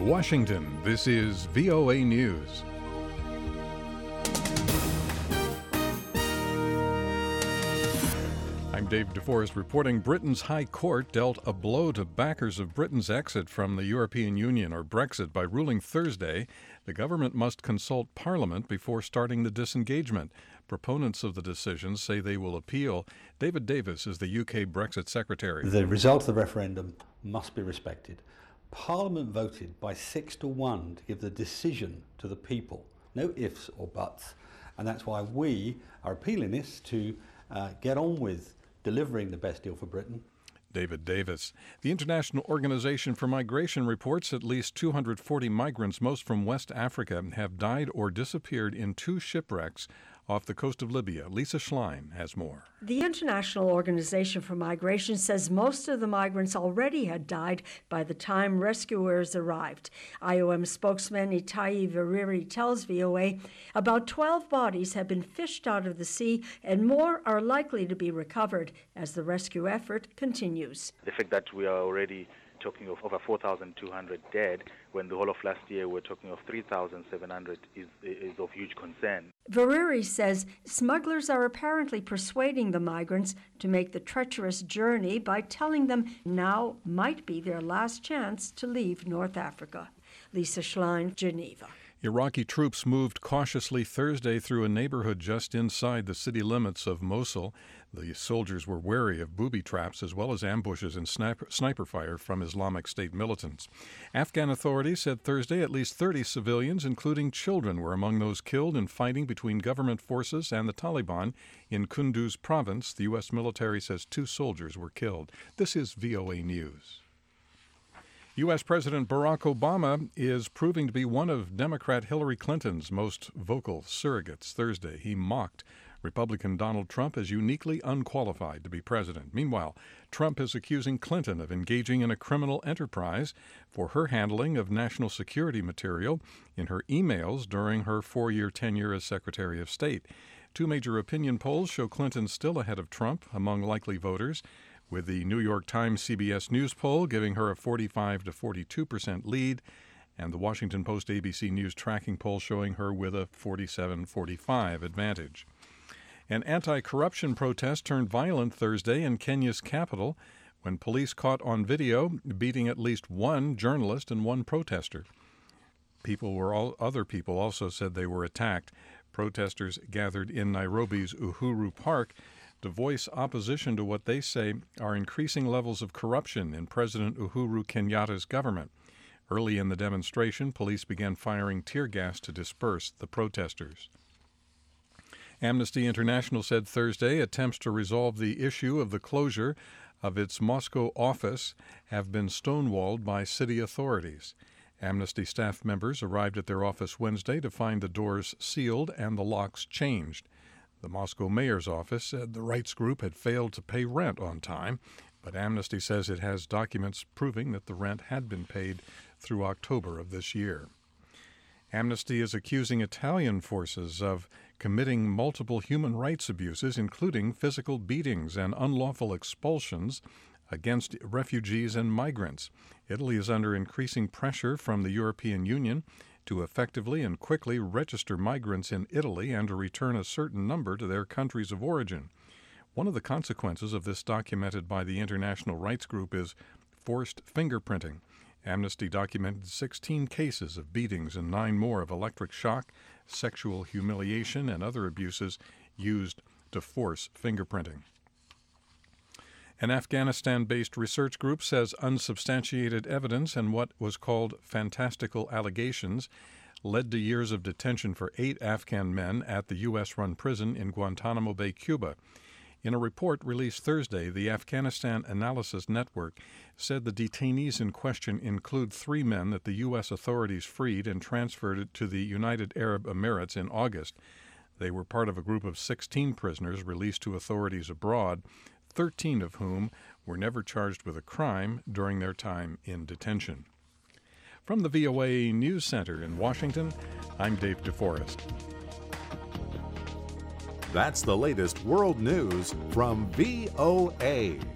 In Washington, this is VOA News. I'm Dave DeForest reporting Britain's High Court dealt a blow to backers of Britain's exit from the European Union, or Brexit, by ruling Thursday the government must consult Parliament before starting the disengagement. Proponents of the decision say they will appeal. David Davis is the UK Brexit Secretary. The result of the referendum must be respected. Parliament voted by 6-1 to give the decision to the people. No ifs or buts. And that's why we are appealing this to get on with delivering the best deal for Britain. David Davis. The International Organization for Migration reports at least 240 migrants, most from West Africa, have died or disappeared in 2 shipwrecks off the coast of Libya. Lisa Schlein has more. The International Organization for Migration says most of the migrants already had died by the time rescuers arrived. IOM spokesman Itai Veriri tells VOA about 12 bodies have been fished out of the sea and more are likely to be recovered as the rescue effort continues. The fact that we are already talking of over 4,200 dead, when the whole of last year we're talking of 3,700 is of huge concern. Veriri says smugglers are apparently persuading the migrants to make the treacherous journey by telling them now might be their last chance to leave North Africa. Lisa Schlein, Geneva. Iraqi troops moved cautiously Thursday through a neighborhood just inside the city limits of Mosul. The soldiers were wary of booby traps as well as ambushes and sniper fire from Islamic State militants. Afghan authorities said Thursday at least 30 civilians, including children, were among those killed in fighting between government forces and the Taliban in Kunduz province. The U.S. military says 2 soldiers were killed. This is VOA News. U.S. President Barack Obama is proving to be one of Democrat Hillary Clinton's most vocal surrogates. Thursday, he mocked Republican Donald Trump as uniquely unqualified to be president. Meanwhile, Trump is accusing Clinton of engaging in a criminal enterprise for her handling of national security material in her emails during her 4-year tenure as Secretary of State. 2 major opinion polls show Clinton still ahead of Trump among likely voters, with the New York Times CBS News poll giving her a 45 to 42% lead, and the Washington Post ABC News tracking poll showing her with a 47-45 advantage. An anti-corruption protest turned violent Thursday in Kenya's capital when police caught on video beating at least 1 journalist and 1 protester. Other people also said they were attacked. Protesters gathered in Nairobi's Uhuru Park to voice opposition to what they say are increasing levels of corruption in President Uhuru Kenyatta's government. Early in the demonstration, police began firing tear gas to disperse the protesters. Amnesty International said Thursday attempts to resolve the issue of the closure of its Moscow office have been stonewalled by city authorities. Amnesty staff members arrived at their office Wednesday to find the doors sealed and the locks changed. The Moscow mayor's office said the rights group had failed to pay rent on time, but Amnesty says it has documents proving that the rent had been paid through October of this year. Amnesty is accusing Italian forces of committing multiple human rights abuses, including physical beatings and unlawful expulsions against refugees and migrants. Italy is under increasing pressure from the European Union to effectively and quickly register migrants in Italy and to return a certain number to their countries of origin. One of the consequences of this, documented by the International Rights Group, is forced fingerprinting. Amnesty documented 16 cases of beatings and 9 more of electric shock, sexual humiliation, and other abuses used to force fingerprinting. An Afghanistan-based research group says unsubstantiated evidence and what was called fantastical allegations led to years of detention for 8 Afghan men at the U.S.-run prison in Guantanamo Bay, Cuba. In a report released Thursday, the Afghanistan Analysis Network said the detainees in question include 3 men that the U.S. authorities freed and transferred to the United Arab Emirates in August. They were part of a group of 16 prisoners released to authorities abroad, 13 of whom were never charged with a crime during their time in detention. From the VOA News Center in Washington, I'm Dave DeForest. That's the latest world news from VOA.